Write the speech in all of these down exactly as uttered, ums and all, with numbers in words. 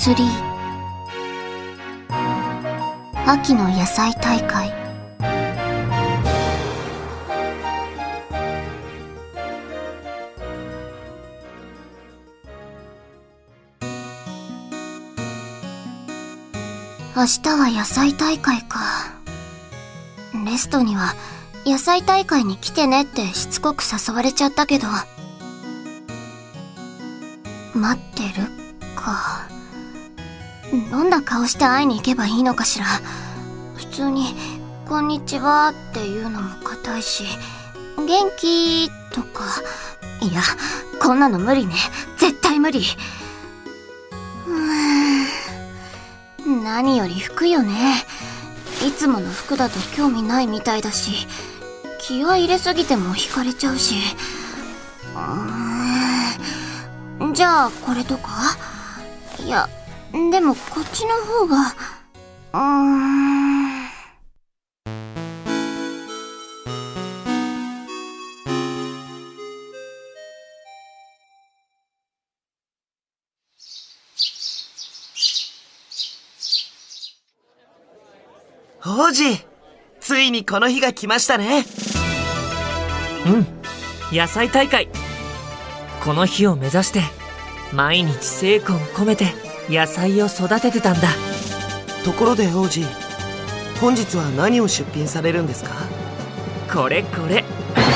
スリー 秋の野菜大会。明日は野菜大会か。レストには野菜大会に来てねってしつこく誘われちゃったけど、待ってるか。どんな顔して会いに行けばいいのかしら。普通にこんにちはっていうのも固いし、元気とか。いや、こんなの無理ね。絶対無理。うーん、何より服よね。いつもの服だと興味ないみたいだし、気合い入れすぎても惹かれちゃうし。うーん、じゃあこれとか。いや、でもこっちの方が、うーん。 王子、ついにこの日が来ましたね。 うん、野菜大会。この日を目指して毎日精魂込めて野菜を育ててたんだ。 ところで王子、本日は何を出品されるんですか？ これこれ。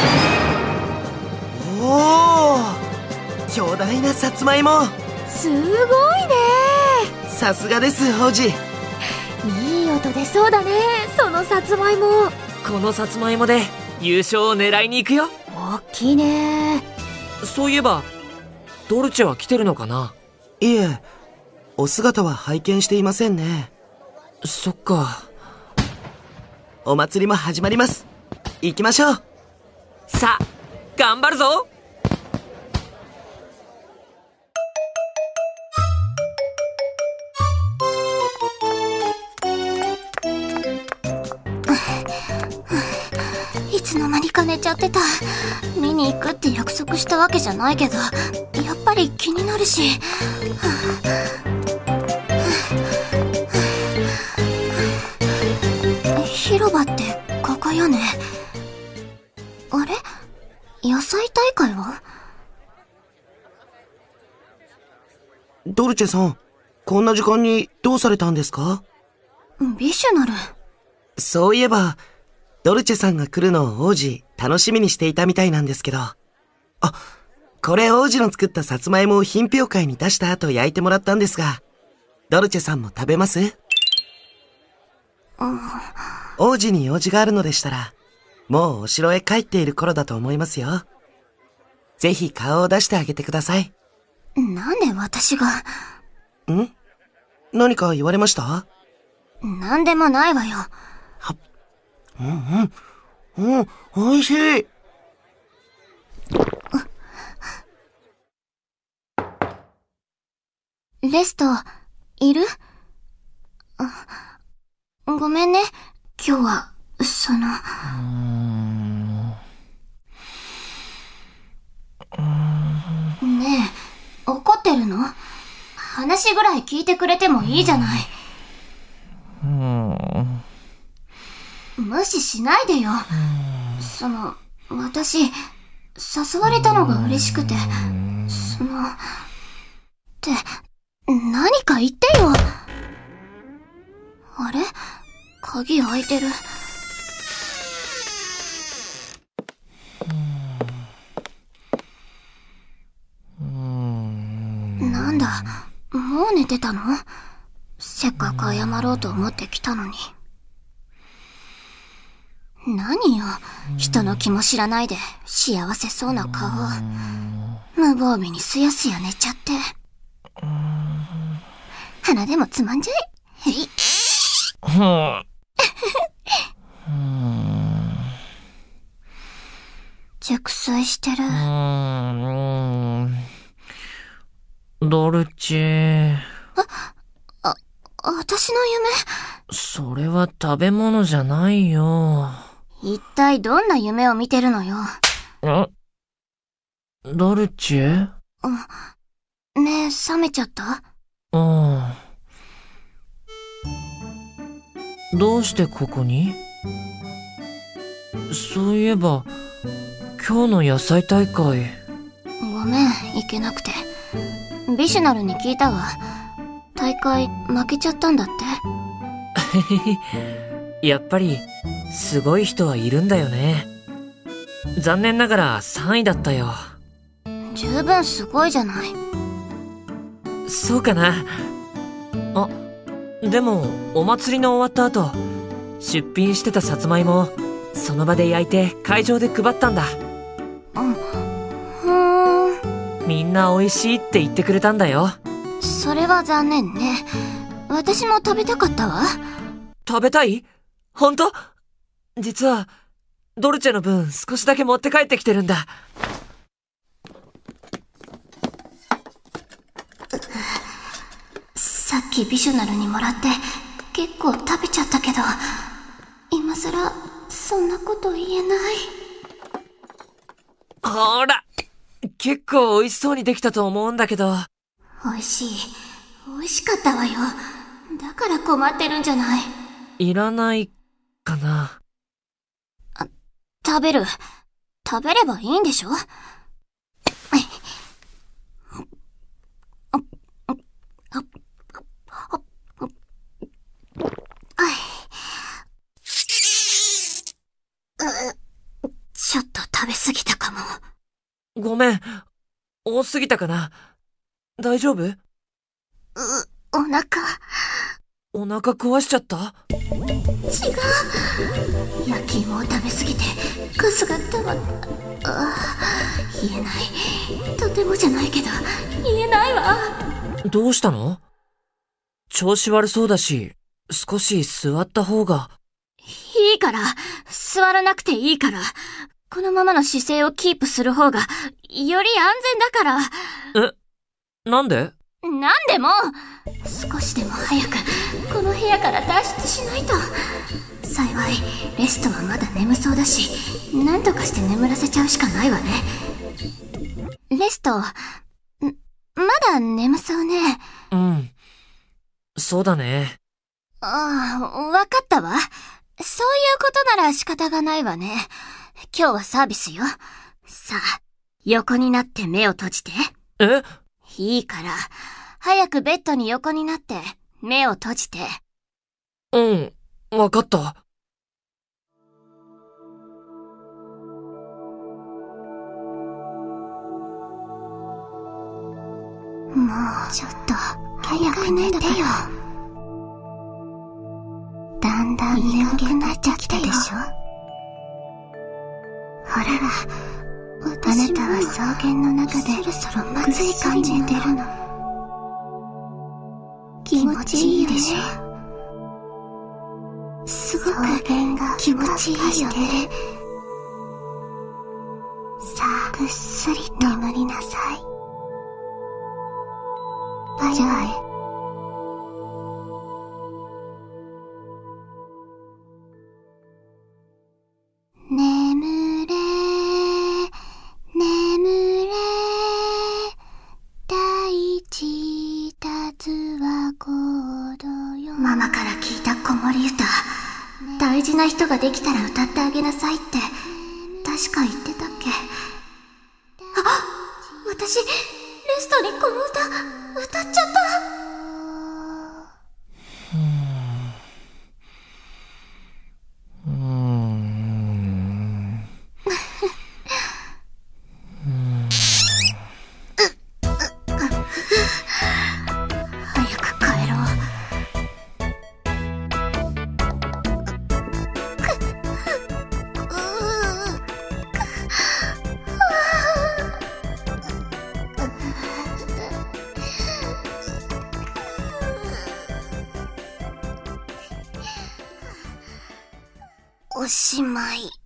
おお、巨大なさつまいも。 すごいね。 さすがです王子。 いい音出そうだね、そのさつまいも。 このさつまいもで優勝を狙いに行くよ。 大きいね。 そういえばドルチェは来てるのかな？ いえ、お姿は拝見していませんね。 そっか。 お祭りも始まります。行きましょう。 さあ頑張るぞ。 いつの間にか寝ちゃってた。見に行くって約束したわけじゃないけど、やっぱり気になるし。広場ってここよね。あれ？野菜大会は？ ドルチェさん、こんな時間にどうされたんですか？ ビシュナル。 そういえばドルチェさんが来るのを王子楽しみにしていたみたいなんですけど。あ、これ王子の作ったさつまいもを品評会に出した後焼いてもらったんですが、ドルチェさんも食べます？ うん、 王子に用事があるのでしたら、もうお城へ帰っている頃だと思いますよ。ぜひ顔を出してあげてください。 なんで私が。 ん？何か言われました？ なんでもないわよ。 は、うんうん。うん、おいしい。 レスト、いる？あ、ごめんね。今日は、その。うーん。ねえ、怒ってるの？話ぐらい聞いてくれてもいいじゃない。 うーん。 無視しないでよ。その、私、誘われたのが嬉しくて、その、って、何か言ってよ。あれ？鍵開いてる。なんだ、もう寝てたの？せっかく謝ろうと思ってきたのに。何よ、人の気も知らないで幸せそうな顔。無防備にすやすや寝ちゃって。鼻でもつまんじゃえ。へい。熟睡してる。 ドルチェ。 あ、あ、私の夢？ それは食べ物じゃないよ。 一体どんな夢を見てるのよ。 ん？ドルチェ？ ねえ、覚めちゃった？ うん。どうしてここに？そういえば、今日の野菜大会。 ごめん、行けなくて。ビシュナルに聞いたわ。大会負けちゃったんだって。 やっぱり、すごい人はいるんだよね。残念ながらさんいだったよ。 十分すごいじゃない。 そうかな。あ、でもお祭りの終わった後、出品してたさつまいもをその場で焼いて会場で配ったんだ。 うん。ふーん。 みんな美味しいって言ってくれたんだよ。 それは残念ね。私も食べたかったわ。 食べたい？ほんと？実はドルチェの分少しだけ持って帰ってきてるんだ。 さっきビシュナルにもらって結構食べちゃったけど、今さらそんなこと言えない。 ほら、結構美味しそうにできたと思うんだけど。 美味しい。美味しかったわよ。だから困ってるんじゃない。 いらないかな。 あ、食べる。食べればいいんでしょ？ちょっと食べ過ぎたかも。 ごめん。多すぎたかな。大丈夫？う、 お腹。 お腹壊しちゃった？ 違う。焼き芋を食べ過ぎて、カスが溜まった。ああ、言えない。とてもじゃないけど、言えないわ。 どうしたの？調子悪そうだし、少し座った方が。 いいから、座らなくていいから。このままの姿勢をキープする方が、より安全だから。 え、なんで？ なんでも、少しでも早く、この部屋から脱出しないと。幸い、レストはまだ眠そうだし、なんとかして眠らせちゃうしかないわね。レスト、ん、まだ眠そうね。 うん。そうだね。 ああ、わかったわ。そういうことなら仕方がないわね。今日はサービスよ。さあ、横になって目を閉じて。 え？ いいから、早くベッドに横になって目を閉じて。 うん、わかった。 もう、ちょっと、早く寝てよ。だんだん眠くなっちゃきたでしょ。ほら、あなたは草原の中でそろそろまずい感じ寝てるの。気持ちいいでしょ。すごく気持ちいいよね。さあ、ぐっすりと眠りなさい。バイバイ。眠れ、眠れ、大地たつは行動よ。ママから聞いた子守歌。大事な人ができたら歌ってあげなさいって、確か言ってたっけ。あ、私、レストにこの歌、歌っちゃった。 うーん。 早く帰ろう。おしまい。